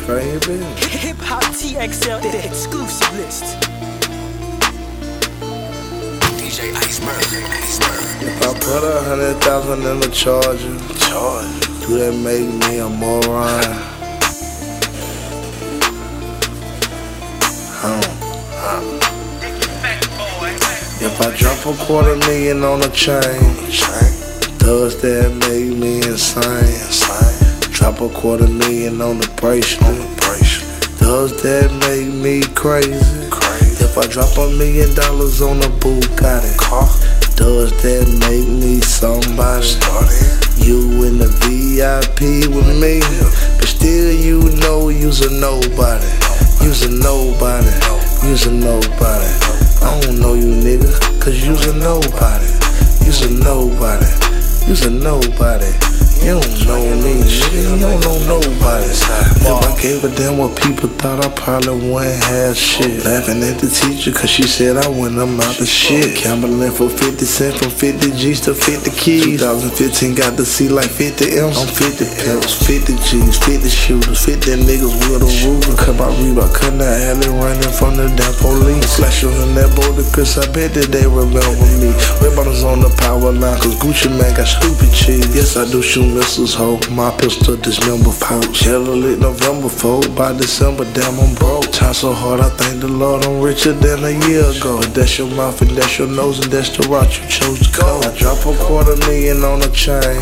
baby. Hip Hop TXL, the exclusive list. DJ Iceberg. If I put 100,000 in the charger, do that make me a moron? If I drop $250,000 on a chain, does that make me insane? Drop $250,000 on the bracelet, does that make me crazy? If I drop $1 million on a Bugatti, does that make me somebody? You in the VIP with me, but still you know you's a nobody. You's a nobody, you's a nobody. I don't know you nigga, cause you's a nobody. You's a nobody, you's a nobody. You don't know me, nigga, you don't know nobody. If I gave a damn what people thought, I probably wouldn't have shit. Laughing at the teacher cause she said I went about the shit. Gambling for 50 cents from 50 G's to 50 keys. 2015 got to see like 50 M's on 50 pills, 50 G's, 50 shooters, 50 niggas with a ruler. Cut my Reebok, cut the alley, running from the damn police. Flash in that boulder, cause I bet that they remember me. Red bottoms on the power line, cause Gucci man got stupid cheese. Yes, I do shoot missiles, ho. My pistol dismember folks. Yellow lit November, folk. By December, damn, I'm broke. Time so hard, I thank the Lord I'm richer than a year ago. But that's your mouth and that's your nose and that's the route you chose to go. I drop $250,000 on a chain.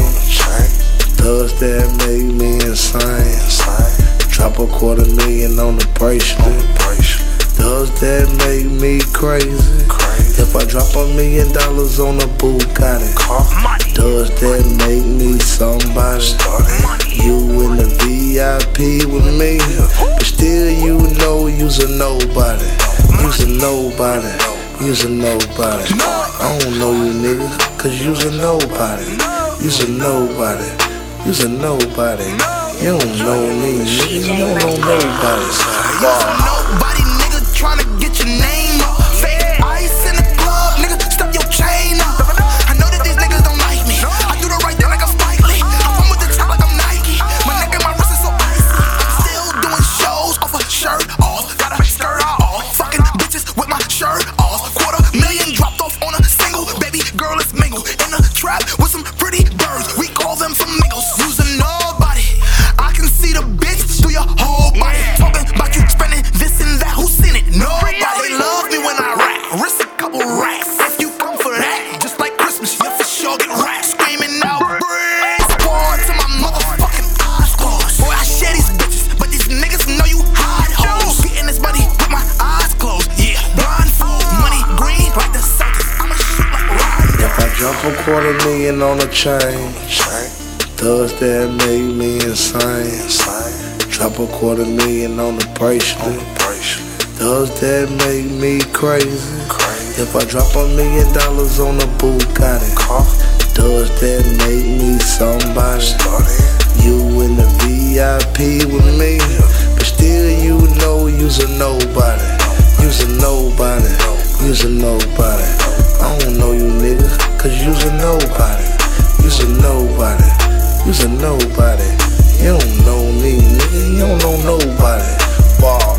Does that make me insane? Drop $250,000 on the bracelet. Does that make me crazy? If I drop $1 million on a Bugatti, does that make me somebody? You in the VIP with me, but still you know you's a nobody. You's a nobody, you's a nobody. I don't know you nigga, cause you's a nobody. You's a nobody, you's a nobody. You don't know me, nigga, you don't know nobody. You's a nobody, nigga, tryna get your name up. Fake ice in the club, nigga, step your chain up. I know that these niggas don't like me. I do the right thing like I'm Spike Lee. I'm with the top like I'm Nike. My neck and my wrist is so icy. I'm still doing shows off a shirt off. Got a skirt off. Fucking bitches with my shirt off. $250,000 dropped off on a single. Baby girl, let's mingle. In the trap with some pretty birds. We call them flamingos. You's a nobody. I can see the bitch through your whole body. Talking about you spending this and that. Who seen it? Nobody. Love me when I rap. Risk a couple racks. If you come for that, just like Christmas, you for sure get racked. Screaming out, breeze. Pour to my motherfucking eyes closed. Boy, I share these bitches, but these niggas know you hide hoes. Getting this money with my eyes closed. Yeah, blindfold. Money green like the Celtics. I'ma shoot like Ryan. If I drop $250,000 on a chain, does that make me insane? Drop $250,000 on the bracelet, does that make me crazy? If I drop $1 million on a Bugatti, does that make me somebody? You in the VIP with me, but still you know you's a nobody. You's a nobody, you's a nobody. I don't know you nigga, cause you's a nobody. You's a nobody, you's a nobody. You don't